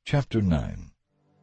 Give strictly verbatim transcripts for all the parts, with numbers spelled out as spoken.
Chapter nine.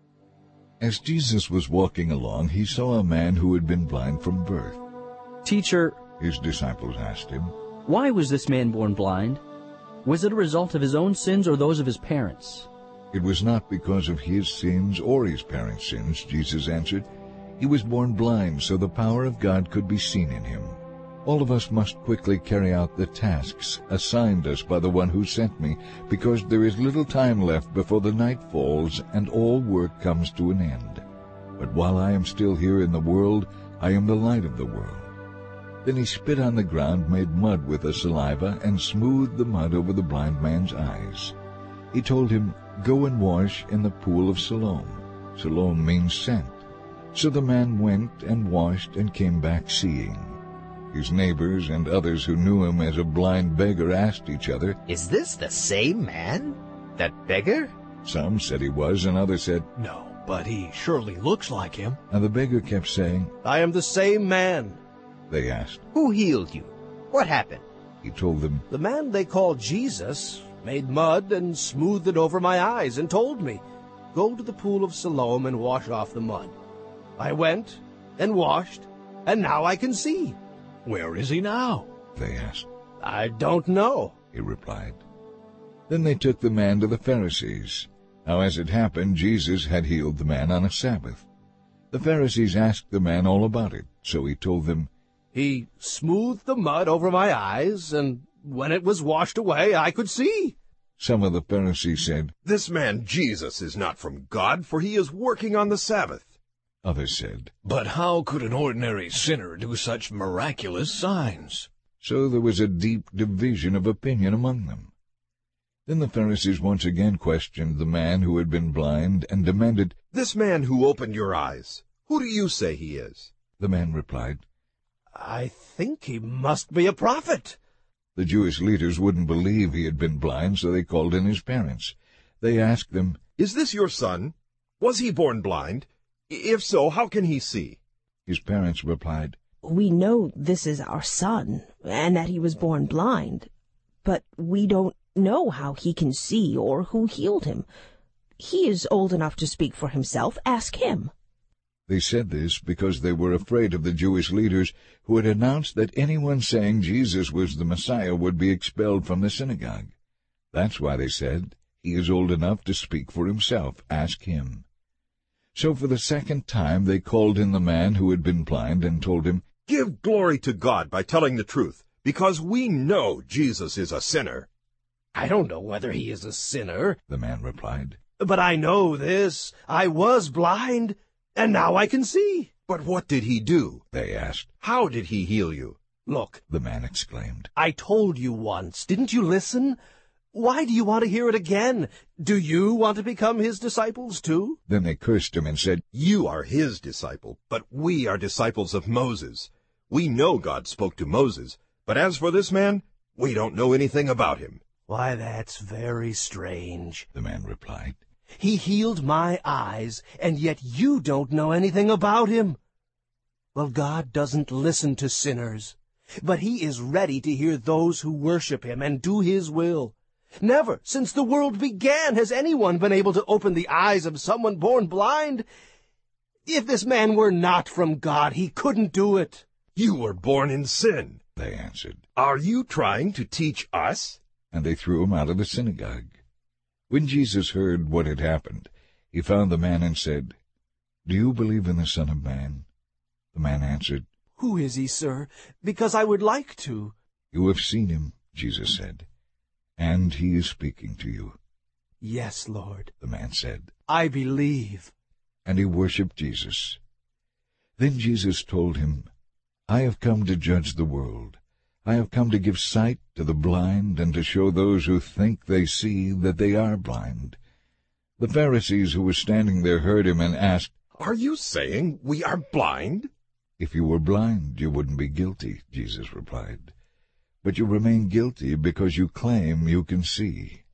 As Jesus was walking along, he saw a man who had been blind from birth. "Teacher," his disciples asked him, "why was this man born blind? Was it a result of his own sins or those of his parents?" "It was not because of his sins or his parents' sins," Jesus answered. "He was born blind so the power of God could be seen in him. All of us must quickly carry out the tasks assigned us by the one who sent me, because there is little time left before the night falls and all work comes to an end. But while I am still here in the world, I am the light of the world." Then he spit on the ground, made mud with the saliva, and smoothed the mud over the blind man's eyes. He told him, "Go and wash in the pool of Siloam." Siloam means sent. So the man went and washed and came back seeing. His neighbors and others who knew him as a blind beggar asked each other, "Is this the same man? That beggar?" Some said he was, and others said, "No, but he surely looks like him." And the beggar kept saying, "I am the same man." They asked, "Who healed you? What happened?" He told them, "The man they call Jesus made mud and smoothed it over my eyes and told me, 'Go to the pool of Siloam and wash off the mud.' I went and washed, and now I can see." "Where is he now?" they asked. "I don't know," he replied. Then they took the man to the Pharisees. Now as it happened, Jesus had healed the man on a Sabbath. The Pharisees asked the man all about it, so he told them, "He smoothed the mud over my eyes, and when it was washed away, I could see." Some of the Pharisees said, "This man Jesus is not from God, for he is working on the Sabbath." Others said, "But how could an ordinary sinner do such miraculous signs?" So there was a deep division of opinion among them. Then the Pharisees once again questioned the man who had been blind and demanded, "This man who opened your eyes, who do you say he is?" The man replied, "I think he must be a prophet." The Jewish leaders wouldn't believe he had been blind, so they called in his parents. They asked them, "Is this your son? Was he born blind? If so, how can he see?" His parents replied, "We know this is our son, and that he was born blind, but we don't know how he can see or who healed him. He is old enough to speak for himself. Ask him." They said this because they were afraid of the Jewish leaders, who had announced that anyone saying Jesus was the Messiah would be expelled from the synagogue. That's why they said, "He is old enough to speak for himself. Ask him." So for the second time they called in the man who had been blind and told him, "Give glory to God by telling the truth, because we know Jesus is a sinner." "I don't know whether he is a sinner," the man replied, "but I know this. I was blind, and now I can see." "But what did he do?" they asked. "How did he heal you?" "Look," the man exclaimed, "I told you once. Didn't you listen? Why do you want to hear it again? Do you want to become his disciples too?" Then they cursed him and said, "You are his disciple, but we are disciples of Moses. We know God spoke to Moses, but as for this man, we don't know anything about him." "Why, that's very strange," the man replied. "He healed my eyes, and yet you don't know anything about him. Well, God doesn't listen to sinners, but he is ready to hear those who worship him and do his will. Never since the world began has anyone been able to open the eyes of someone born blind. If this man were not from God, he couldn't do it." "You were born in sin," they answered. "Are you trying to teach us?" And they threw him out of the synagogue. When Jesus heard what had happened, he found the man and said, "Do you believe in the Son of Man?" The man answered, "Who is he, sir? Because I would like to." "You have seen him," Jesus said, "and he is speaking to you." "Yes, Lord," the man said, "I believe." And he worshipped Jesus. Then Jesus told him, "I have come to judge the world. I have come to give sight to the blind and to show those who think they see that they are blind." The Pharisees who were standing there heard him and asked, "Are you saying we are blind?" "If you were blind, you wouldn't be guilty," Jesus replied. "But you remain guilty because you claim you can see."